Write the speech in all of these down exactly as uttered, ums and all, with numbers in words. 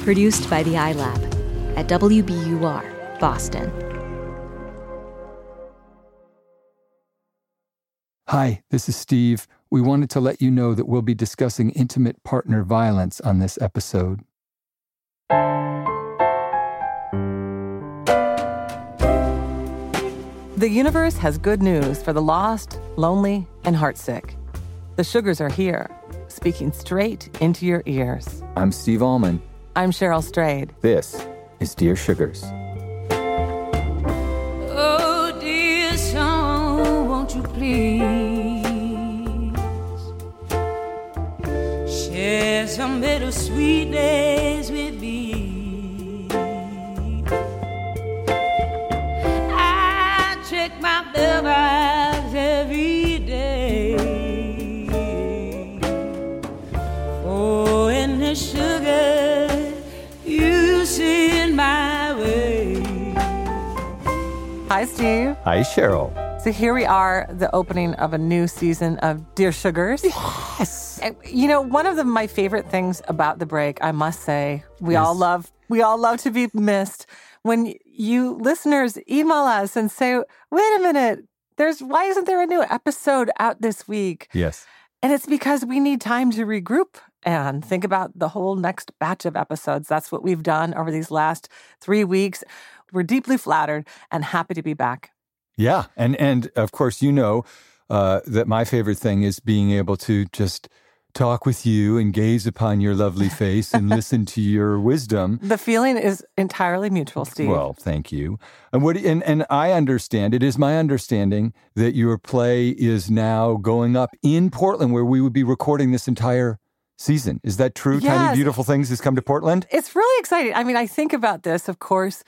Produced by the iLab at W B U R, Boston. Hi, this is Steve. We wanted to let you know that we'll be discussing intimate partner violence on this episode. The universe has good news for the lost, lonely, and heartsick. The Sugars are here, speaking straight into your ears. I'm Steve Allman. I'm Cheryl Strayed. This is Dear Sugars. Oh, dear song, won't you please share some bittersweet days with me? I check my mailbox every day for any sugar you send my way. Hi, Steve. Hi, Cheryl. So here we are, the opening of a new season of Dear Sugars. Yes. And, you know, one of the, my favorite things about the break, I must say, we Yes. all love we all love to be missed. When you listeners email us and say, wait a minute, there's why isn't there a new episode out this week? Yes. And it's because we need time to regroup and think about the whole next batch of episodes. That's what we've done over these last three weeks. We're deeply flattered and happy to be back. Yeah. And, and of course, you know uh, that my favorite thing is being able to just talk with you and gaze upon your lovely face and listen to your wisdom. The feeling is entirely mutual, Steve. Well, thank you. And what and, and I understand, it is my understanding that your play is now going up in Portland, where we would be recording this entire season. Is that true? Yes. Tiny Beautiful Things has come to Portland? It's really exciting. I mean, I think about this, of course,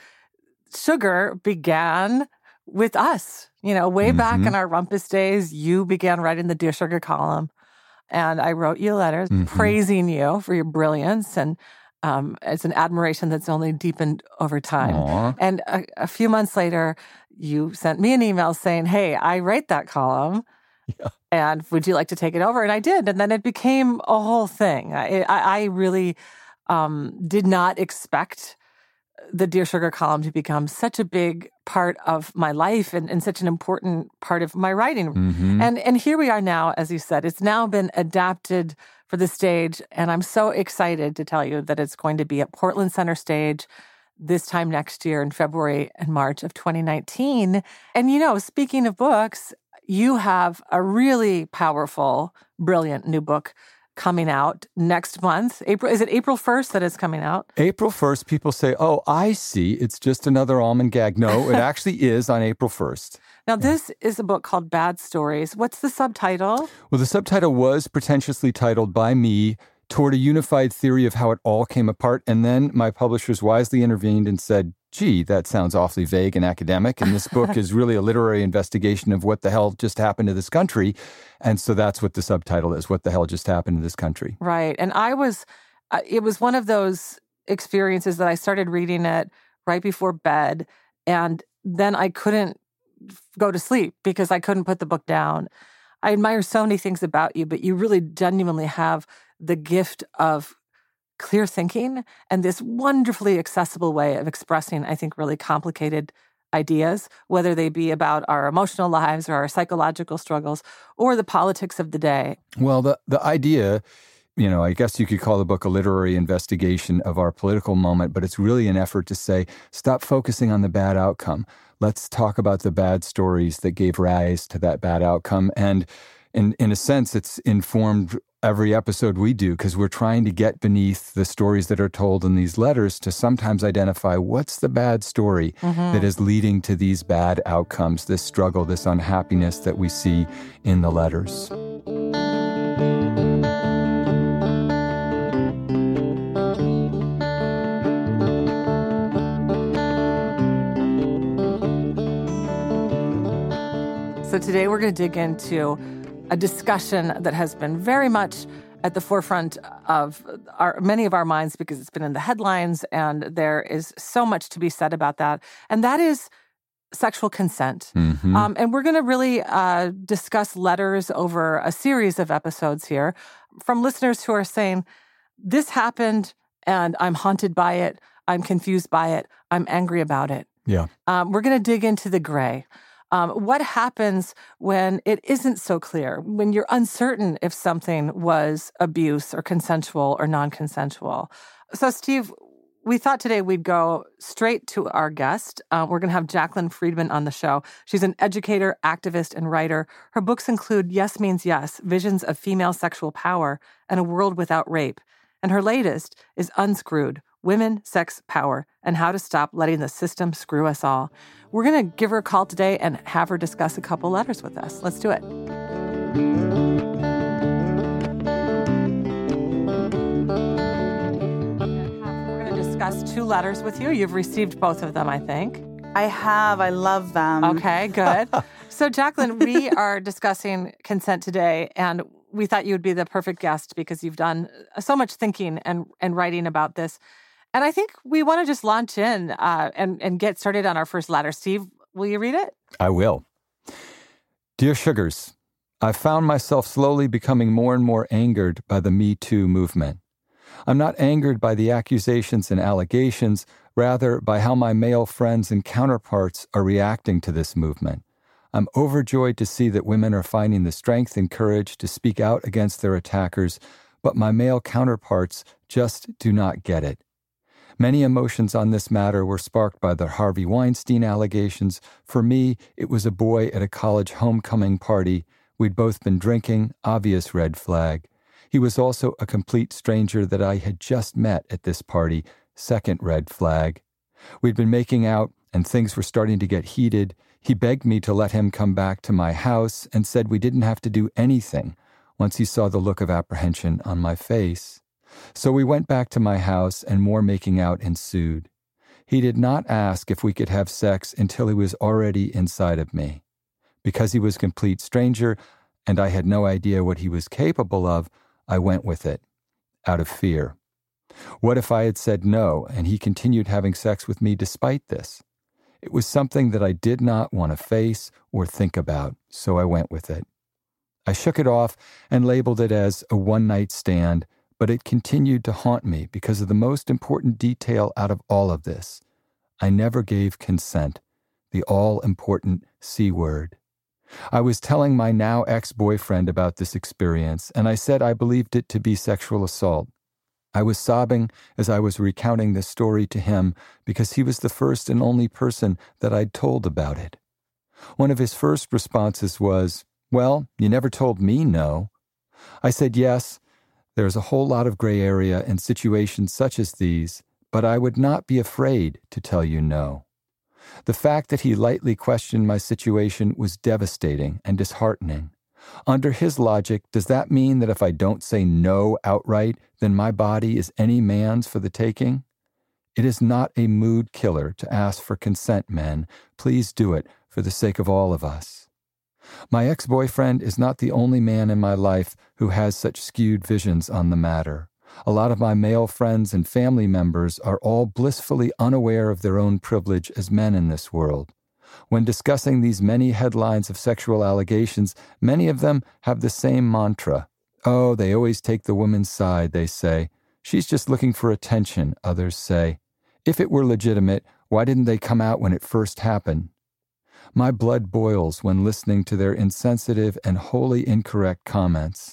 Sugar began with us. You know, way Mm-hmm. back in our Rumpus days, you began writing the Dear Sugar column. And I wrote you letters Mm-hmm. praising you for your brilliance. And um, it's an admiration that's only deepened over time. Aw. And a, a few months later, you sent me an email saying, hey, I write that column. Yeah. And would you like to take it over? And I did. And then it became a whole thing. I, I, I really um, did not expect the Dear Sugar column to become such a big part of my life and, and such an important part of my writing. Mm-hmm. And and here we are now, as you said, it's now been adapted for the stage. And I'm so excited to tell you that it's going to be at Portland Center Stage this time next year in February and March of twenty nineteen. And, you know, speaking of books, you have a really powerful, brilliant new book coming out next month. April, is it April first that it's coming out? April first, people say, oh, I see, it's just another almond gag. No, it actually is on April first. Now, this is a book called Bad Stories. What's the subtitle? Well, the subtitle was pretentiously titled by me, Toward a Unified Theory of How It All Came Apart. And then my publishers wisely intervened and said, gee, that sounds awfully vague and academic. And this book is really a literary investigation of what the hell just happened to this country. And so that's what the subtitle is, What the Hell Just Happened to This Country. Right. And I was, uh, it was one of those experiences that I started reading it right before bed. And then I couldn't go to sleep because I couldn't put the book down. I admire so many things about you, but you really genuinely have the gift of clear thinking and this wonderfully accessible way of expressing, I think, really complicated ideas, whether they be about our emotional lives or our psychological struggles or the politics of the day. Well, the, the idea, you know, I guess you could call the book a literary investigation of our political moment, but it's really an effort to say, stop focusing on the bad outcome. Let's talk about the bad stories that gave rise to that bad outcome. And in, in a sense, it's informed every episode we do because we're trying to get beneath the stories that are told in these letters to sometimes identify what's the bad story Mm-hmm. that is leading to these bad outcomes, this struggle, this unhappiness that we see in the letters. So today we're going to dig into a discussion that has been very much at the forefront of our many of our minds because it's been in the headlines, and there is so much to be said about that. And that is sexual consent. Mm-hmm. Um, and we're going to really uh, discuss letters over a series of episodes here from listeners who are saying, this happened and I'm haunted by it. I'm confused by it. I'm angry about it. Yeah. Um, we're going to dig into the gray. Um, what happens when it isn't so clear, when you're uncertain if something was abuse or consensual or non-consensual? So, Steve, we thought today we'd go straight to our guest. Uh, we're going to have Jacqueline Friedman on the show. She's an educator, activist, and writer. Her books include Yes Means Yes, Visions of Female Sexual Power, and A World Without Rape. And her latest is Unscrewed, Women, Sex, Power, and How to Stop Letting the System Screw Us All. We're going to give her a call today and have her discuss a couple letters with us. Let's do it. We're going to discuss two letters with you. You've received both of them, I think. I have. I love them. Okay, good. So, Jacqueline, we are discussing consent today, and we thought you would be the perfect guest because you've done so much thinking and, and writing about this. And I think we want to just launch in uh, and, and get started on our first letter. Steve, will you read it? I will. Dear Sugars, I've found myself slowly becoming more and more angered by the Me Too movement. I'm not angered by the accusations and allegations, rather by how my male friends and counterparts are reacting to this movement. I'm overjoyed to see that women are finding the strength and courage to speak out against their attackers, but my male counterparts just do not get it. Many emotions on this matter were sparked by the Harvey Weinstein allegations. For me, it was a boy at a college homecoming party. We'd both been drinking, obvious red flag. He was also a complete stranger that I had just met at this party, second red flag. We'd been making out, and things were starting to get heated. He begged me to let him come back to my house and said we didn't have to do anything once he saw the look of apprehension on my face. So we went back to my house and more making out ensued. He did not ask if we could have sex until he was already inside of me. Because he was a complete stranger and I had no idea what he was capable of, I went with it, out of fear. What if I had said no and he continued having sex with me despite this? It was something that I did not want to face or think about, so I went with it. I shook it off and labeled it as a one-night stand, but it continued to haunt me because of the most important detail out of all of this. I never gave consent, the all-important C word. I was telling my now ex-boyfriend about this experience, and I said I believed it to be sexual assault. I was sobbing as I was recounting this story to him because he was the first and only person that I'd told about it. One of his first responses was, "Well, you never told me no." I said, "Yes, there's a whole lot of gray area in situations such as these, but I would not be afraid to tell you no." The fact that he lightly questioned my situation was devastating and disheartening. Under his logic, does that mean that if I don't say no outright, then my body is any man's for the taking? It is not a mood killer to ask for consent, men. Please do it for the sake of all of us. My ex-boyfriend is not the only man in my life who has such skewed visions on the matter. A lot of my male friends and family members are all blissfully unaware of their own privilege as men in this world. When discussing these many headlines of sexual allegations, many of them have the same mantra. Oh, they always take the woman's side, they say. She's just looking for attention, others say. If it were legitimate, why didn't they come out when it first happened? My blood boils when listening to their insensitive and wholly incorrect comments.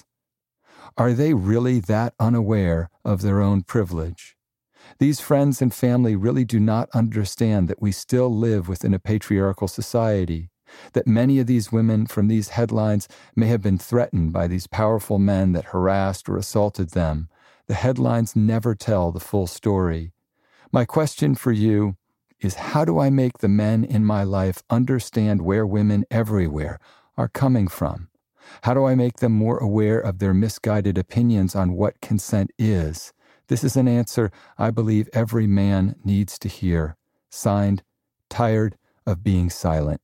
Are they really that unaware of their own privilege? These friends and family really do not understand that we still live within a patriarchal society, that many of these women from these headlines may have been threatened by these powerful men that harassed or assaulted them. The headlines never tell the full story. My question for you is, how do I make the men in my life understand where women everywhere are coming from? How do I make them more aware of their misguided opinions on what consent is? This is an answer I believe every man needs to hear. Signed, Tired of Being Silent.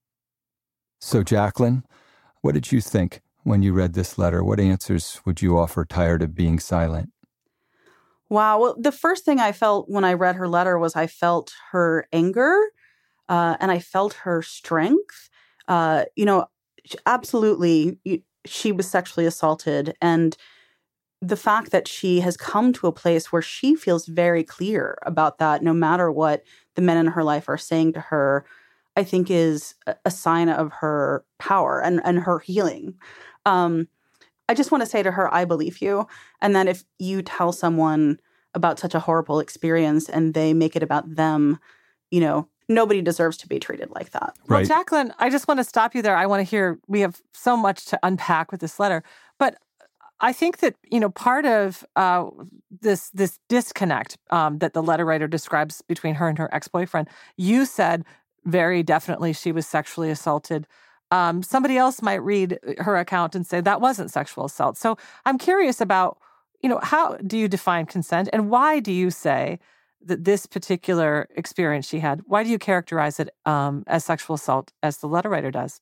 So, Jacqueline, what did you think when you read this letter? What answers would you offer, tired of being silent? Wow. Well, the first thing I felt when I read her letter was I felt her anger uh, and I felt her strength. Uh, you know, absolutely, she was sexually assaulted. And the fact that she has come to a place where she feels very clear about that, no matter what the men in her life are saying to her, I think is a sign of her power and, and her healing. Um, I just want to say to her, I believe you. And then if you tell someone about such a horrible experience and they make it about them, you know, nobody deserves to be treated like that. Right. Well, Jacqueline, I just want to stop you there. I want to hear, we have so much to unpack with this letter. But I think that, you know, part of uh, this this disconnect um, that the letter writer describes between her and her ex-boyfriend, you said very definitely she was sexually assaulted. Um, somebody else might read her account and say that wasn't sexual assault. So I'm curious about, you know, how do you define consent and why do you say that this particular experience she had, why do you characterize it um, as sexual assault as the letter writer does?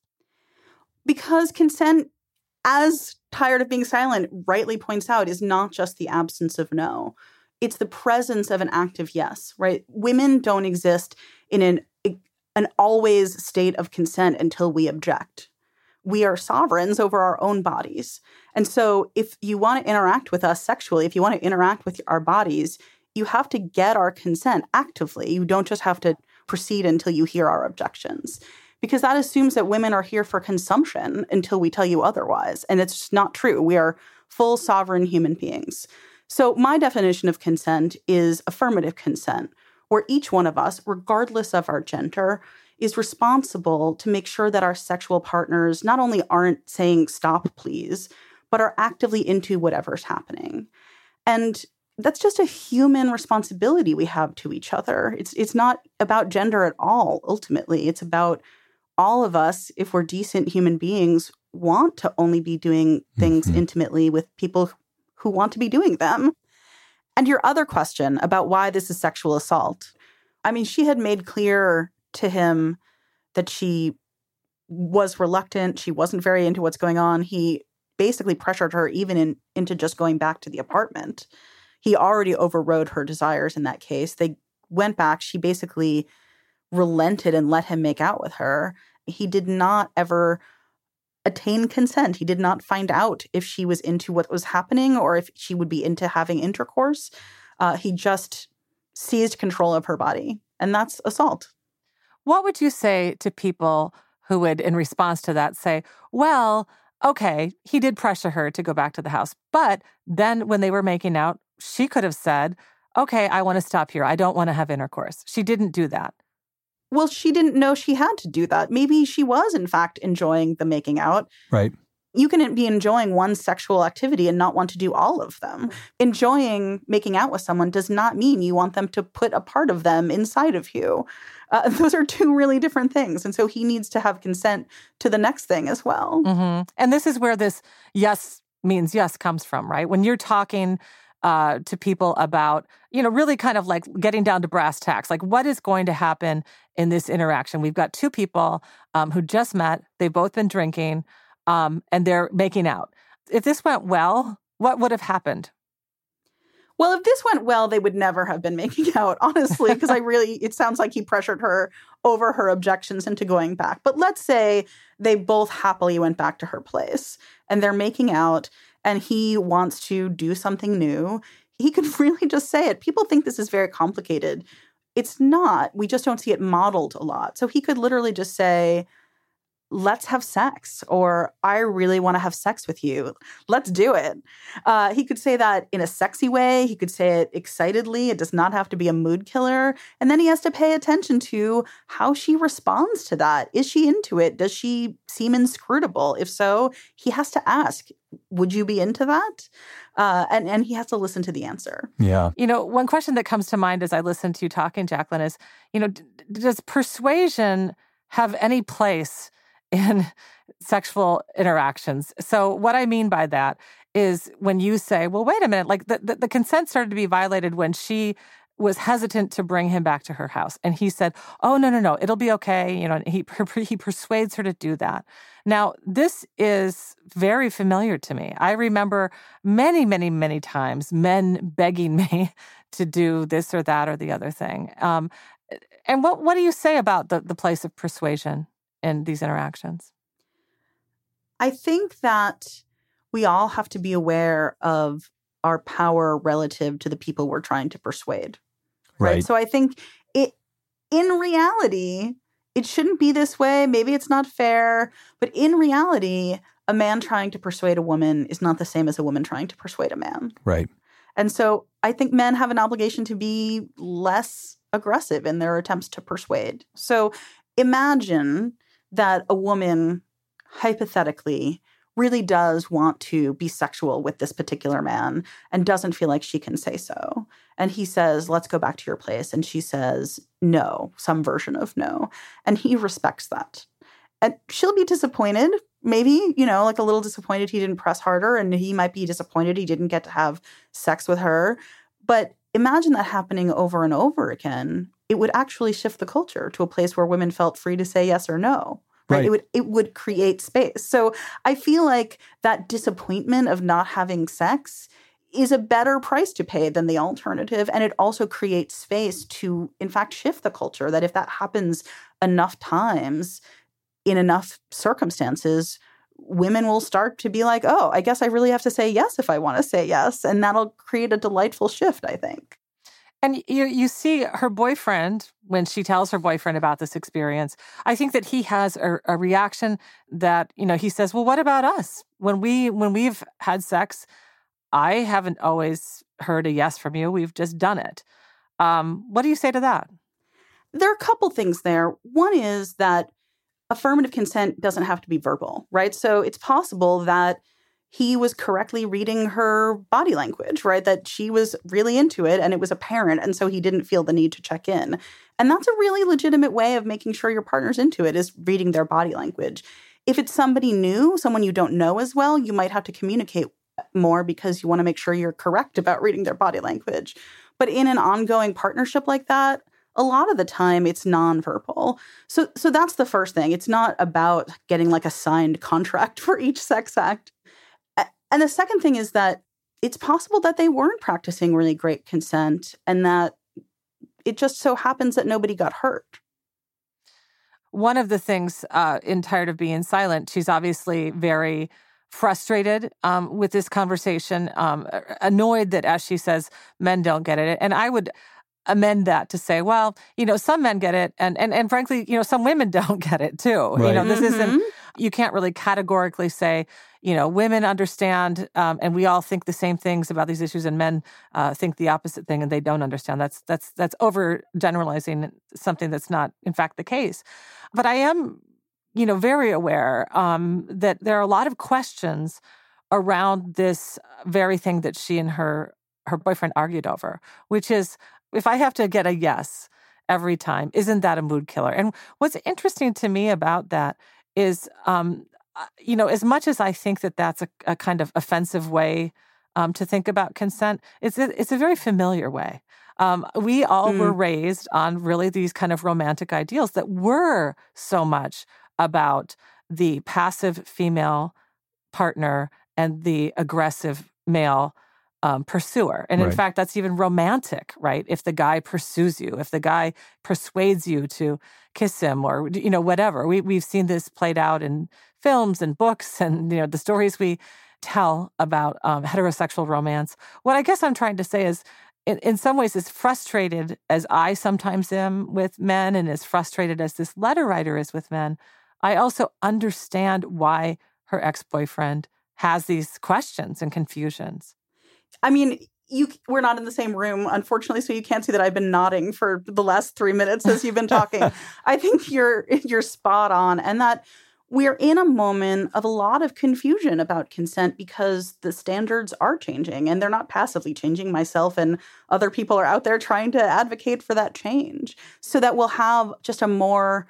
Because consent, as Tired of Being Silent rightly points out, is not just the absence of no. It's the presence of an active yes, right? Women don't exist in an, an always state of consent until we object. We are sovereigns over our own bodies. And so if you want to interact with us sexually, if you want to interact with our bodies, you have to get our consent actively. You don't just have to proceed until you hear our objections. Because that assumes that women are here for consumption until we tell you otherwise. And it's just not true. We are full sovereign human beings. So my definition of consent is affirmative consent, where each one of us, regardless of our gender, is responsible to make sure that our sexual partners not only aren't saying stop, please, but are actively into whatever's happening. And that's just a human responsibility we have to each other. It's it's not about gender at all, ultimately. It's about all of us, if we're decent human beings, want to only be doing things mm-hmm. intimately with people who want to be doing them. And your other question about why this is sexual assault. I mean, she had made clear to him that she was reluctant. She wasn't very into what's going on. He basically pressured her even in, into just going back to the apartment. He already overrode her desires in that case. They went back. She basically relented and let him make out with her. He did not ever attain consent. He did not find out if she was into what was happening or if she would be into having intercourse. Uh, he just seized control of her body, and that's assault. What would you say to people who would, in response to that, say, well, okay, he did pressure her to go back to the house, but then when they were making out, she could have said, okay, I want to stop here. I don't want to have intercourse. She didn't do that. Well, she didn't know she had to do that. Maybe she was, in fact, enjoying the making out. Right. You can be enjoying one sexual activity and not want to do all of them. Enjoying making out with someone does not mean you want them to put a part of them inside of you. Uh, those are two really different things. And so he needs to have consent to the next thing as well. Mm-hmm. And this is where this yes means yes comes from, right? When you're talking uh, to people about, you know, really kind of like getting down to brass tacks, like what is going to happen in this interaction? We've got two people um, who just met. They've both been drinking. Um, and they're making out. If this went well, what would have happened? Well, if this went well, they would never have been making out, honestly, because I really, it sounds like he pressured her over her objections into going back. But let's say they both happily went back to her place and they're making out and he wants to do something new. He could really just say it. People think this is very complicated. It's not. We just don't see it modeled a lot. So he could literally just say, let's have sex, or I really want to have sex with you. Let's do it. Uh, he could say that in a sexy way. He could say it excitedly. It does not have to be a mood killer. And then he has to pay attention to how she responds to that. Is she into it? Does she seem inscrutable? If so, he has to ask, would you be into that? Uh, and, and he has to listen to the answer. Yeah. You know, one question that comes to mind as I listen to you talking, Jacqueline, is, you know, d- does persuasion have any place in sexual interactions? So what I mean by that is when you say, well, wait a minute, like the, the, the consent started to be violated when she was hesitant to bring him back to her house. And he said, oh, no, no, no, it'll be okay. You know, he, he persuades her to do that. Now, this is very familiar to me. I remember many, many, many times men begging me to do this or that or the other thing. Um, and what, what do you say about the, the place of persuasion in these interactions? I think that we all have to be aware of our power relative to the people we're trying to persuade. Right. Right. So I think it, in reality, it shouldn't be this way. Maybe it's not fair. But in reality, a man trying to persuade a woman is not the same as a woman trying to persuade a man. Right. And so I think men have an obligation to be less aggressive in their attempts to persuade. So imagine that a woman, hypothetically, really does want to be sexual with this particular man and doesn't feel like she can say so. And he says, let's go back to your place. And she says, no, some version of no. And he respects that. And she'll be disappointed, maybe, you know, like a little disappointed he didn't press harder, and he might be disappointed he didn't get to have sex with her. But imagine that happening over and over again. It would actually shift the culture to a place where women felt free to say yes or no. Right? Right. It would it would create space. So I feel like that disappointment of not having sex is a better price to pay than the alternative. And it also creates space to, in fact, shift the culture, that if that happens enough times in enough circumstances, women will start to be like, oh, I guess I really have to say yes if I want to say yes. And that'll create a delightful shift, I think. And you you see her boyfriend, when she tells her boyfriend about this experience, I think that he has a, a reaction that, you know, he says, well, what about us? When, we, when we've had sex, I haven't always heard a yes from you. We've just done it. Um, what do you say to that? There are a couple things there. One is that affirmative consent doesn't have to be verbal, right? So it's possible that he was correctly reading her body language, right? That she was really into it and it was apparent. And so he didn't feel the need to check in. And that's a really legitimate way of making sure your partner's into it, is reading their body language. If it's somebody new, someone you don't know as well, you might have to communicate more because you want to make sure you're correct about reading their body language. But in an ongoing partnership like that, a lot of the time it's nonverbal. So, so that's the first thing. It's not about getting like a signed contract for each sex act. And the second thing is that it's possible that they weren't practicing really great consent and that it just so happens that nobody got hurt. One of the things uh, in Tired of Being Silent, she's obviously very frustrated um, with this conversation, um, annoyed that, as she says, men don't get it. And I would amend that to say, well, you know, some men get it, and and and frankly, you know, some women don't get it too. Right. You know, this Mm-hmm. isn't, you can't really categorically say, you know, women understand, um, and we all think the same things about these issues, and men uh, think the opposite thing, and they don't understand. That's that's that's overgeneralizing something that's not, in fact, the case. But I am, you know, very aware um, that there are a lot of questions around this very thing that she and her her boyfriend argued over, which is, if I have to get a yes every time, isn't that a mood killer? And what's interesting to me about that is, um, you know, as much as I think that that's a, a kind of offensive way um, to think about consent, it's a, it's a very familiar way. Um, we all mm. were raised on really these kind of romantic ideals that were so much about the passive female partner and the aggressive male Um, pursuer. And in Right. fact, that's even romantic, right? If the guy pursues you, if the guy persuades you to kiss him or, you know, whatever. We, we've seen this played out in films and books and, you know, the stories we tell about um, heterosexual romance. What I guess I'm trying to say is, in, in some ways, as frustrated as I sometimes am with men and as frustrated as this letter writer is with men, I also understand why her ex-boyfriend has these questions and confusions. I mean, you we're not in the same room, unfortunately, so you can't see that I've been nodding for the last three minutes as you've been talking. I think you're you're spot on, and that we're in a moment of a lot of confusion about consent because the standards are changing, and they're not passively changing. Myself and other people are out there trying to advocate for that change so that we'll have just a more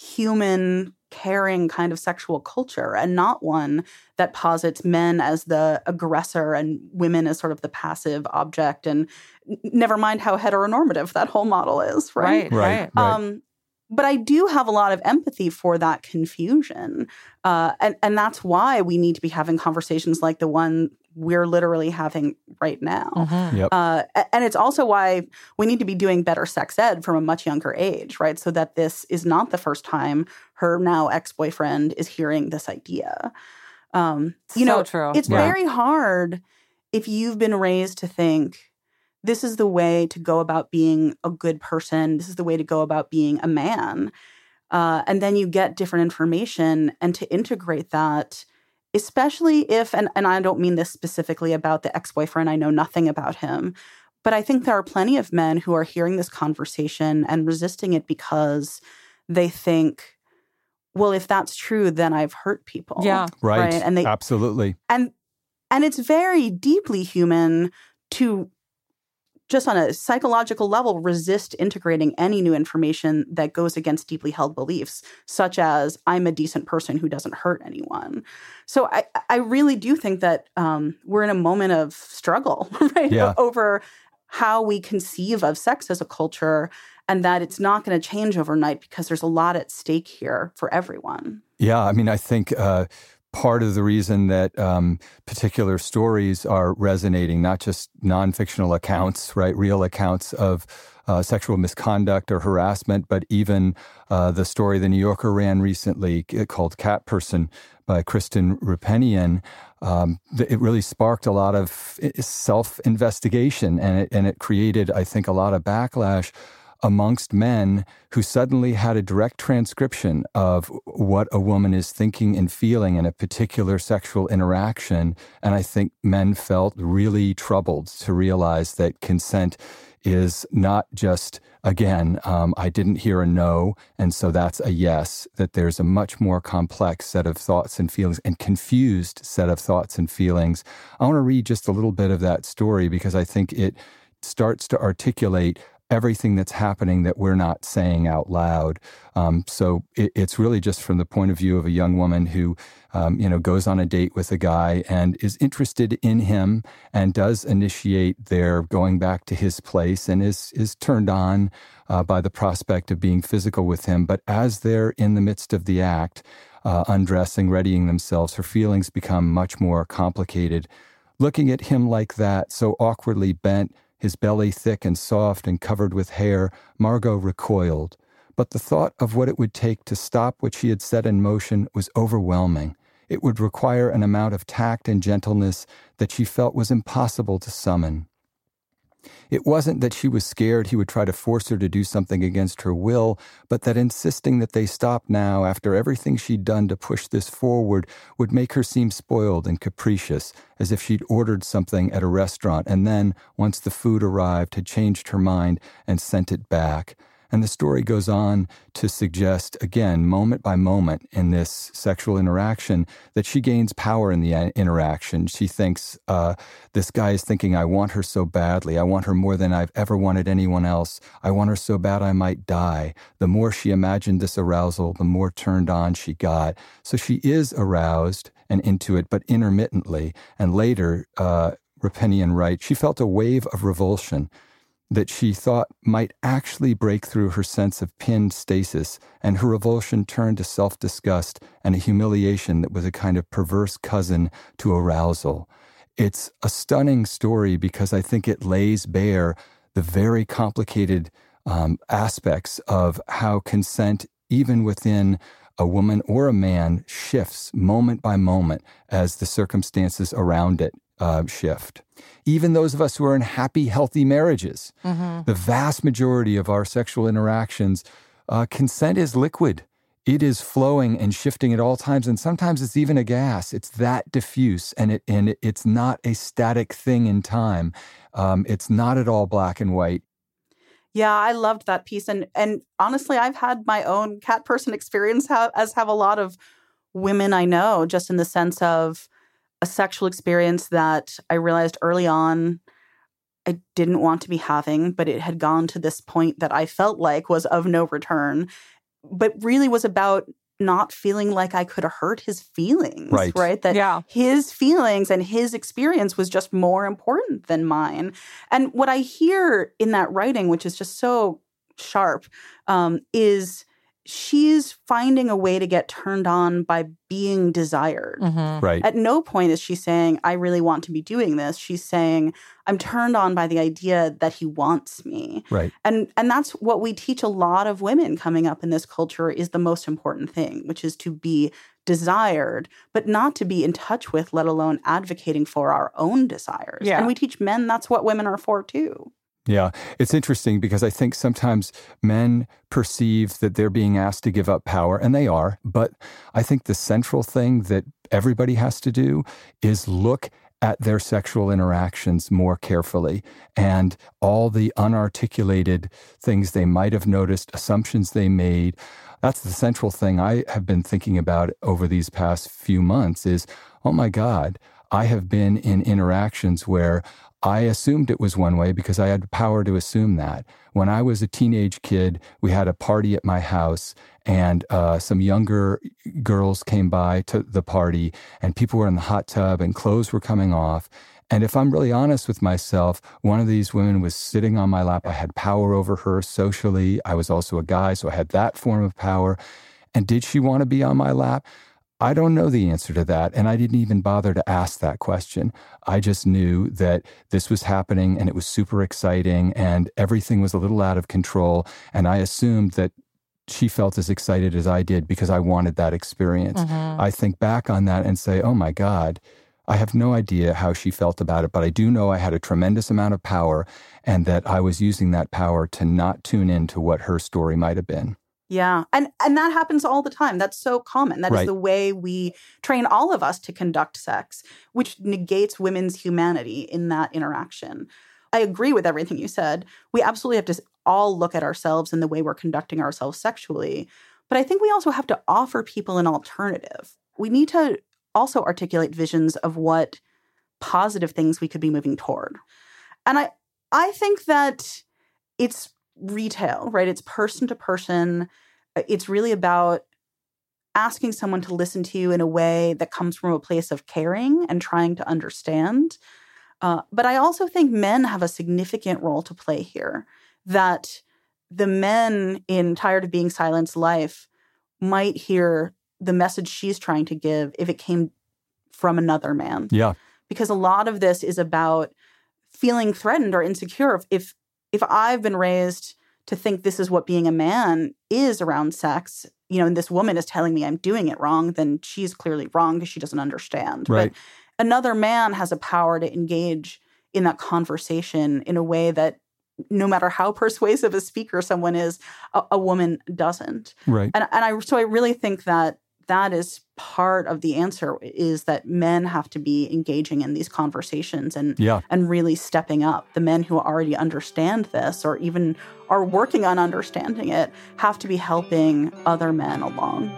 human, caring kind of sexual culture, and not one that posits men as the aggressor and women as sort of the passive object. And never mind how heteronormative that whole model is, right? Right, right. Right. Um, but I do have a lot of empathy for that confusion. Uh, and, and that's why we need to be having conversations like the one we're literally having right now. Mm-hmm. Yep. Uh, and it's also why we need to be doing better sex ed from a much younger age, right? So that this is not the first time her now ex-boyfriend is hearing this idea. Um, you So know, true. it's Yeah. very hard if you've been raised to think, this is the way to go about being a good person, this is the way to go about being a man, uh, and then you get different information, and to integrate that, especially if, and, and I don't mean this specifically about the ex-boyfriend, I know nothing about him, but I think there are plenty of men who are hearing this conversation and resisting it because they think, well, if that's true, then I've hurt people. Yeah. Right. right? And they, Absolutely. And and it's very deeply human to just on a psychological level resist integrating any new information that goes against deeply held beliefs, such as I'm a decent person who doesn't hurt anyone. So I, I really do think that um, we're in a moment of struggle, right? Yeah. Over how we conceive of sex as a culture, and that it's not going to change overnight because there's a lot at stake here for everyone. Yeah, I mean, I think uh, part of the reason that um, particular stories are resonating, not just non-fictional accounts, right, real accounts of uh, sexual misconduct or harassment, but even uh, the story the New Yorker ran recently called Cat Person by Kristen Rupenian, um, it really sparked a lot of self-investigation, and it, and it created, I think, a lot of backlash amongst men who suddenly had a direct transcription of what a woman is thinking and feeling in a particular sexual interaction. And I think men felt really troubled to realize that consent is not just, again, um, I didn't hear a no, and so that's a yes, that there's a much more complex set of thoughts and feelings and confused set of thoughts and feelings. I want to read just a little bit of that story because I think it starts to articulate everything that's happening that we're not saying out loud. Um, so it, it's really just from the point of view of a young woman who, um, you know, goes on a date with a guy and is interested in him and does initiate their going back to his place and is is turned on uh, by the prospect of being physical with him. But as they're in the midst of the act, uh, undressing, readying themselves, her feelings become much more complicated. Looking at him like that, so awkwardly bent, his belly thick and soft and covered with hair, Margot recoiled. But the thought of what it would take to stop what she had set in motion was overwhelming. It would require an amount of tact and gentleness that she felt was impossible to summon. It wasn't that she was scared he would try to force her to do something against her will, but that insisting that they stop now after everything she'd done to push this forward would make her seem spoiled and capricious, as if she'd ordered something at a restaurant and then, once the food arrived, had changed her mind and sent it back. And the story goes on to suggest, again, moment by moment in this sexual interaction, that she gains power in the interaction. She thinks, uh, this guy is thinking, I want her so badly. I want her more than I've ever wanted anyone else. I want her so bad I might die. The more she imagined this arousal, the more turned on she got. So she is aroused and into it, but intermittently. And later, uh, Rupenian writes, she felt a wave of revulsion that she thought might actually break through her sense of pinned stasis, and her revulsion turned to self-disgust and a humiliation that was a kind of perverse cousin to arousal. It's a stunning story because I think it lays bare the very complicated um, aspects of how consent, even within a woman or a man, shifts moment by moment as the circumstances around it uh, shift. Even those of us who are in happy, healthy marriages, mm-hmm. the vast majority of our sexual interactions, uh, consent is liquid. It is flowing and shifting at all times, and sometimes it's even a gas. It's that diffuse, and it and it's not a static thing in time. Um, it's not at all black and white. Yeah, I loved that piece, and and honestly, I've had my own cat person experience, have, as have a lot of women I know, just in the sense of a sexual experience that I realized early on I didn't want to be having, but it had gone to this point that I felt like was of no return, but really was about not feeling like I could hurt his feelings, right? right? That yeah. his feelings and his experience was just more important than mine. And what I hear in that writing, which is just so sharp, um, is she's finding a way to get turned on by being desired. Mm-hmm. Right. At no point is she saying, I really want to be doing this. She's saying, I'm turned on by the idea that he wants me. Right. And and that's what we teach a lot of women coming up in this culture is the most important thing, which is to be desired, but not to be in touch with, let alone advocating for our own desires. Yeah. And we teach men that's what women are for too. Yeah, it's interesting because I think sometimes men perceive that they're being asked to give up power, and they are. But I think the central thing that everybody has to do is look at their sexual interactions more carefully and all the unarticulated things they might have noticed, assumptions they made. That's the central thing I have been thinking about over these past few months is, oh my God, I have been in interactions where I assumed it was one way because I had the power to assume that. When I was a teenage kid, we had a party at my house and uh, some younger girls came by to the party and people were in the hot tub and clothes were coming off. And if I'm really honest with myself, one of these women was sitting on my lap. I had power over her socially. I was also a guy, so I had that form of power. And did she want to be on my lap? I don't know the answer to that, and I didn't even bother to ask that question. I just knew that this was happening, and it was super exciting, and everything was a little out of control, and I assumed that she felt as excited as I did because I wanted that experience. Mm-hmm. I think back on that and say, oh my God, I have no idea how she felt about it, but I do know I had a tremendous amount of power, and that I was using that power to not tune in to what her story might have been. Yeah. And and that happens all the time. That's so common. That Right. is the way we train all of us to conduct sex, which negates women's humanity in that interaction. I agree with everything you said. We absolutely have to all look at ourselves and the way we're conducting ourselves sexually. But I think we also have to offer people an alternative. We need to also articulate visions of what positive things we could be moving toward. And I I think that it's retail, right? It's person to person. It's really about asking someone to listen to you in a way that comes from a place of caring and trying to understand. Uh, but I also think men have a significant role to play here, that the men in Tired of Being Silent's life might hear the message she's trying to give if it came from another man. Yeah. Because a lot of this is about feeling threatened or insecure. If, if If I've been raised to think this is what being a man is around sex, you know, and this woman is telling me I'm doing it wrong, then she's clearly wrong because she doesn't understand. Right. But another man has a power to engage in that conversation in a way that no matter how persuasive a speaker someone is, a, a woman doesn't. Right. And, and I so I really think that that is part of the answer, is that men have to be engaging in these conversations and Yeah. and really stepping up. The men who already understand this or even are working on understanding it have to be helping other men along.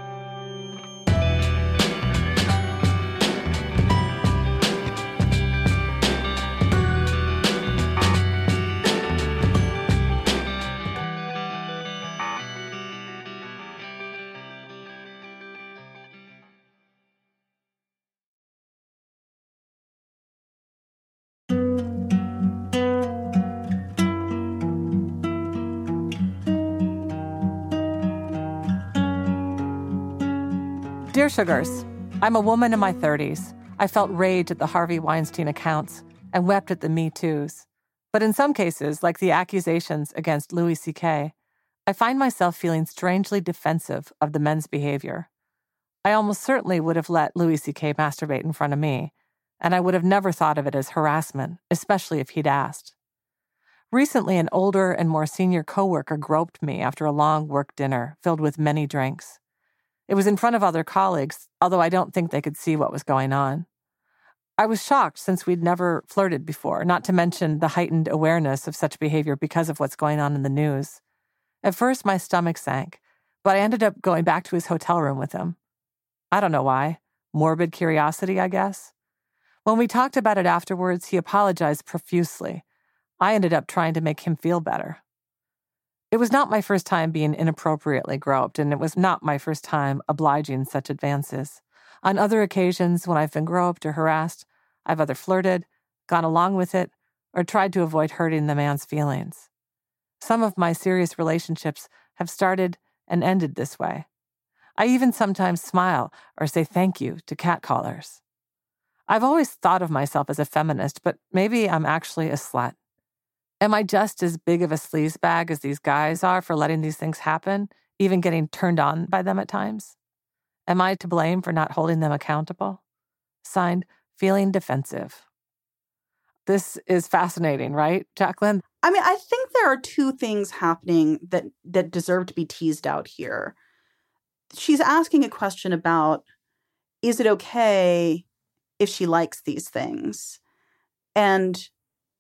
Dear Sugars, I'm a woman in my thirties. I felt rage at the Harvey Weinstein accounts and wept at the Me Too's. But in some cases, like the accusations against Louis C K, I find myself feeling strangely defensive of the men's behavior. I almost certainly would have let Louis C K masturbate in front of me, and I would have never thought of it as harassment, especially if he'd asked. Recently, an older and more senior coworker groped me after a long work dinner filled with many drinks. It was in front of other colleagues, although I don't think they could see what was going on. I was shocked since we'd never flirted before, not to mention the heightened awareness of such behavior because of what's going on in the news. At first, my stomach sank, but I ended up going back to his hotel room with him. I don't know why. Morbid curiosity, I guess. When we talked about it afterwards, he apologized profusely. I ended up trying to make him feel better. It was not my first time being inappropriately groped, and it was not my first time obliging such advances. On other occasions, when I've been groped or harassed, I've either flirted, gone along with it, or tried to avoid hurting the man's feelings. Some of my serious relationships have started and ended this way. I even sometimes smile or say thank you to catcallers. I've always thought of myself as a feminist, but maybe I'm actually a slut. Am I just as big of a sleazebag as these guys are for letting these things happen, even getting turned on by them at times? Am I to blame for not holding them accountable? Signed, Feeling Defensive. This is fascinating, right, Jacqueline? I mean, I think there are two things happening that, that deserve to be teased out here. She's asking a question about, is it okay if she likes these things? And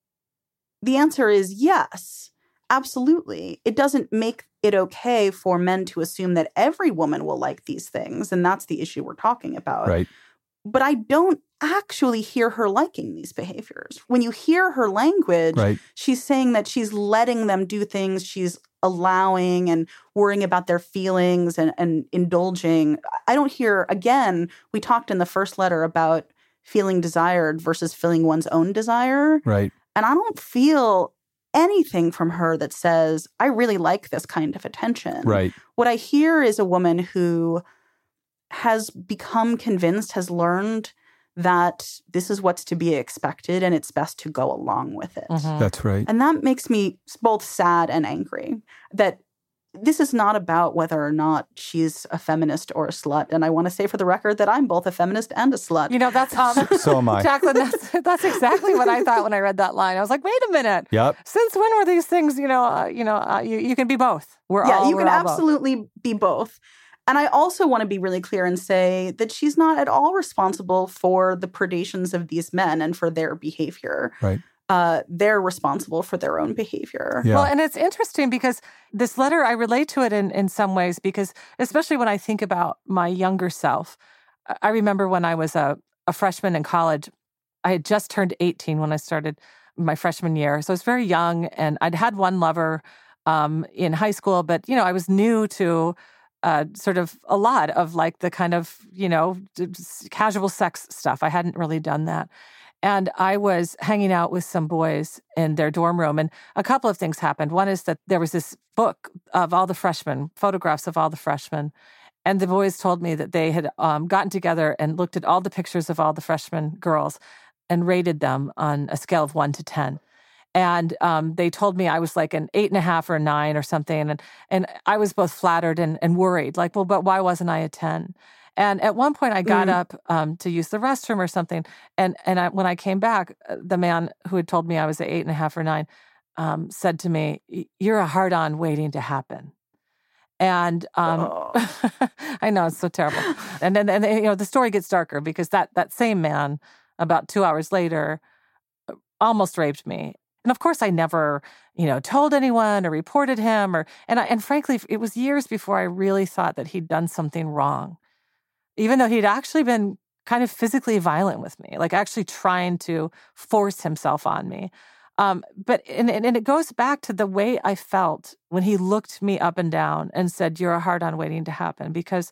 the answer is yes, absolutely. It doesn't make it okay for men to assume that every woman will like these things, and that's the issue we're talking about. Right. But I don't actually hear her liking these behaviors. When you hear her language, right. she's saying that she's letting them do things, she's allowing and worrying about their feelings and, and indulging. I don't hear, again, we talked in the first letter about feeling desired versus feeling one's own desire. Right. And I don't feel anything from her that says, I really like this kind of attention. Right. What I hear is a woman who has become convinced, has learned that this is what's to be expected and it's best to go along with it. Mm-hmm. That's right. And that makes me both sad and angry that this is not about whether or not she's a feminist or a slut. And I want to say for the record that I'm both a feminist and a slut. You know, that's um, so, so am I. Jacqueline, that's, that's exactly what I thought when I read that line. I was like, wait a minute. Yep. Since when were these things, you know, uh, you know, uh, you, you can be both. We're yeah, all, you we're can all absolutely both. be both. And I also want to be really clear and say that she's not at all responsible for the predations of these men and for their behavior. Right. Uh, they're responsible for their own behavior. Yeah. Well, and it's interesting because this letter, I relate to it in, in some ways because especially when I think about my younger self, I remember when I was a, a freshman in college, I had just turned eighteen when I started my freshman year. So I was very young and I'd had one lover um, in high school, but, you know, I was new to Uh, sort of a lot of like the kind of, you know, casual sex stuff. I hadn't really done that. And I was hanging out with some boys in their dorm room and a couple of things happened. One is that there was this book of all the freshmen, photographs of all the freshmen. And the boys told me that they had um, gotten together and looked at all the pictures of all the freshman girls and rated them on a scale of one to ten. And um, they told me I was like an eight and a half or a nine or something. And and I was both flattered and, and worried, like, well, but why wasn't I a ten? And at one point I got Mm. up um, to use the restroom or something. And and I, when I came back, the man who had told me I was an eight and a half or nine um, said to me, you're a hard-on waiting to happen. And um, Oh. I know, it's so terrible. And then, and, you know, the story gets darker because that that same man, about two hours later, almost raped me. And of course, I never, you know, told anyone or reported him, or and I, and frankly, it was years before I really thought that he'd done something wrong, even though he'd actually been kind of physically violent with me, like actually trying to force himself on me. Um, but and, and it goes back to the way I felt when he looked me up and down and said, "You're a hard-on waiting to happen." Because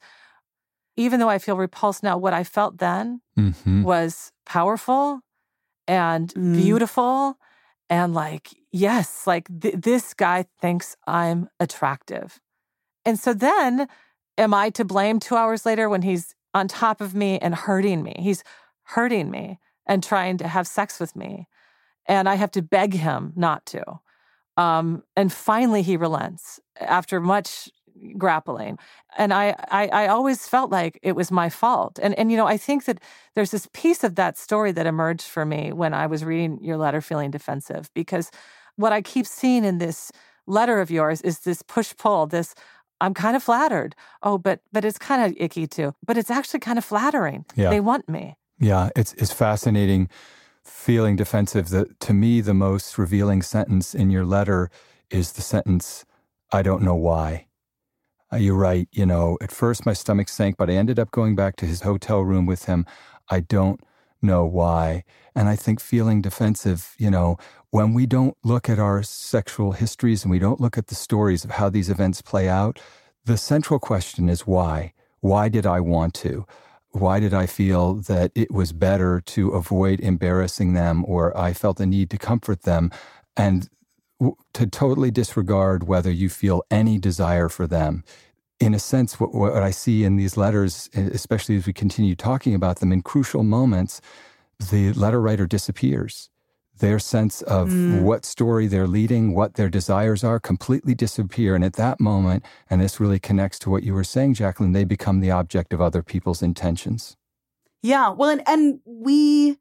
even though I feel repulsed now, what I felt then Mm-hmm. was powerful and Mm. beautiful. And like, yes, like th- this guy thinks I'm attractive. And so then am I to blame two hours later when he's on top of me and hurting me? He's hurting me and trying to have sex with me. And I have to beg him not to. Um, and finally he relents after much grappling. And I, I, I always felt like it was my fault. And, and, you know, I think that there's this piece of that story that emerged for me when I was reading your letter, Feeling Defensive, because what I keep seeing in this letter of yours is this push-pull, this, I'm kind of flattered. Oh, but, but it's kind of icky too. But it's actually kind of flattering. Yeah. They want me. Yeah, it's it's fascinating. Feeling defensive. The, to me, the most revealing sentence in your letter is the sentence, I don't know why. Uh, you're right. You know, at first my stomach sank, but I ended up going back to his hotel room with him. I don't know why. And I think feeling defensive, you know, when we don't look at our sexual histories and we don't look at the stories of how these events play out, the central question is why? Why did I want to? Why did I feel that it was better to avoid embarrassing them, or I felt the need to comfort them, and to totally disregard whether you feel any desire for them? in a sense, what, what I see in these letters, especially as we continue talking about them, in crucial moments, the letter writer disappears. Their sense of mm. what story they're leading, what their desires are, completely disappear. And at that moment, and this really connects to what you were saying, Jacqueline, they become the object of other people's intentions. Yeah, well, and, and we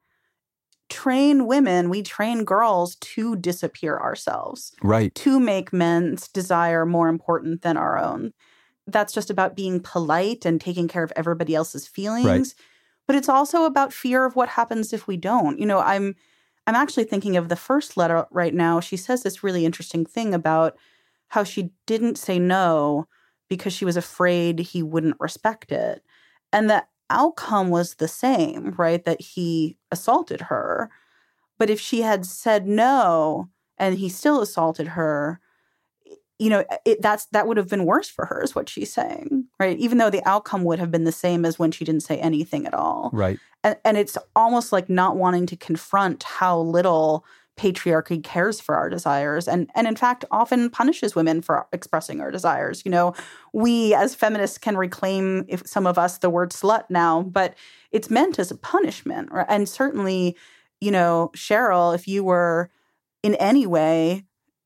train women, we train girls to disappear ourselves. Right. To make men's desire more important than our own. That's just about being polite and taking care of everybody else's feelings. Right. But it's also about fear of what happens if we don't. You know, I'm I'm actually thinking of the first letter right now. She says this really interesting thing about how she didn't say no because she was afraid he wouldn't respect it. And the outcome was the same, right? That he assaulted her. But if she had said no and he still assaulted her, you know, it, that's that would have been worse for her, is what she's saying, right? Even though the outcome would have been the same as when she didn't say anything at all. Right. And, and it's almost like not wanting to confront how little patriarchy cares for our desires and, and in fact, often punishes women for expressing our desires. You know, we as feminists can reclaim, if some of us, the word slut now, but it's meant as a punishment. Right? And certainly, you know, Cheryl, if you were in any way,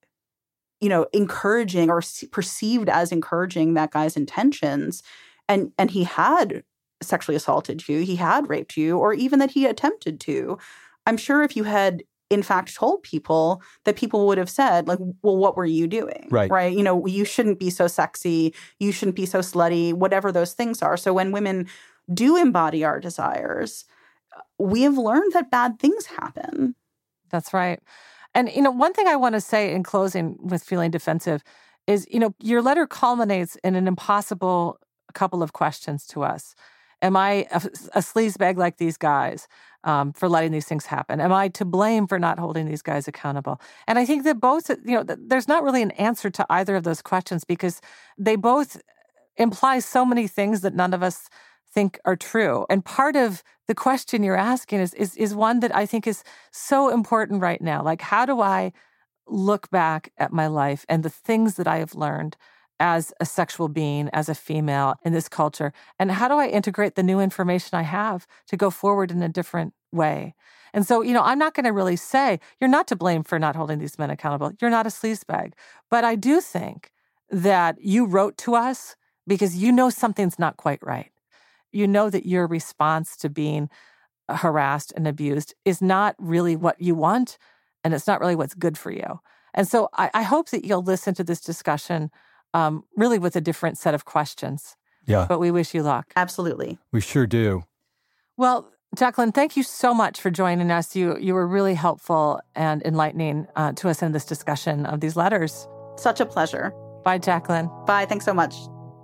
you know, encouraging or perceived as encouraging that guy's intentions, and and he had sexually assaulted you, he had raped you, or even that he attempted to, I'm sure if you had in fact told people, that people would have said, like, well, what were you doing? Right. Right. You know, you shouldn't be so sexy. You shouldn't be so slutty, whatever those things are. So when women do embody our desires, we have learned that bad things happen. That's right. And, you know, one thing I want to say in closing with feeling defensive is, you know, your letter culminates in an impossible couple of questions to us. Am I a, a sleazebag like these guys um, for letting these things happen? Am I to blame for not holding these guys accountable? And I think that both, you know, there's not really an answer to either of those questions because they both imply so many things that none of us think are true. And part of the question you're asking is, is, is one that I think is so important right now. Like, how do I look back at my life and the things that I have learned as a sexual being, as a female in this culture? And how do I integrate the new information I have to go forward in a different way? And so, you know, I'm not going to really say, you're not to blame for not holding these men accountable. You're not a sleazebag. But I do think that you wrote to us because you know something's not quite right. You know that your response to being harassed and abused is not really what you want, and it's not really what's good for you. And so I, I hope that you'll listen to this discussion Um, really with a different set of questions. Yeah. But we wish you luck. Absolutely. We sure do. Well, Jacqueline, thank you so much for joining us. You you were really helpful and enlightening uh, to us in this discussion of these letters. Such a pleasure. Bye, Jacqueline. Bye. Thanks so much.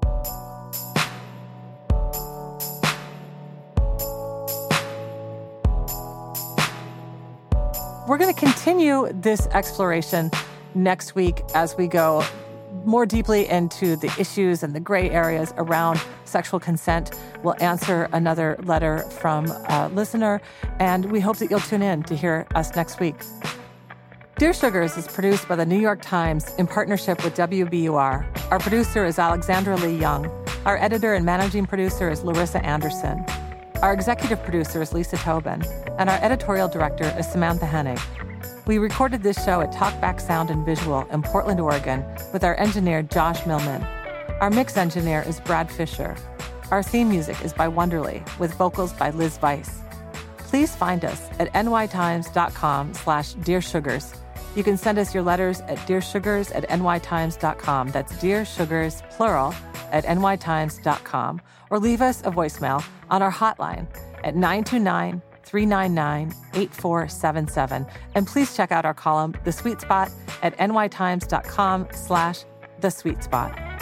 We're going to continue this exploration next week as we go more deeply into the issues and the gray areas around sexual consent. We'll answer another letter from a listener, and we hope that you'll tune in to hear us next week. Dear Sugars is produced by the New York Times in partnership with W B U R. Our producer is Alexandra Lee Young. Our editor and managing producer is Larissa Anderson. Our executive producer is Lisa Tobin, and our editorial director is Samantha Hennig. We recorded this show at Talkback Sound and Visual in Portland, Oregon, with our engineer, Josh Millman. Our mix engineer is Brad Fisher. Our theme music is by Wonderly, with vocals by Liz Weiss. Please find us at nytimes.com slash Dear Sugars. You can send us your letters at dearsugars at nytimes dot com. That's Dear Sugars, plural, at nytimes dot com. Or leave us a voicemail on our hotline at nine two nine, three nine nine, eight four seven seven. And please check out our column, The Sweet Spot, at nytimes.com slash The Sweet Spot.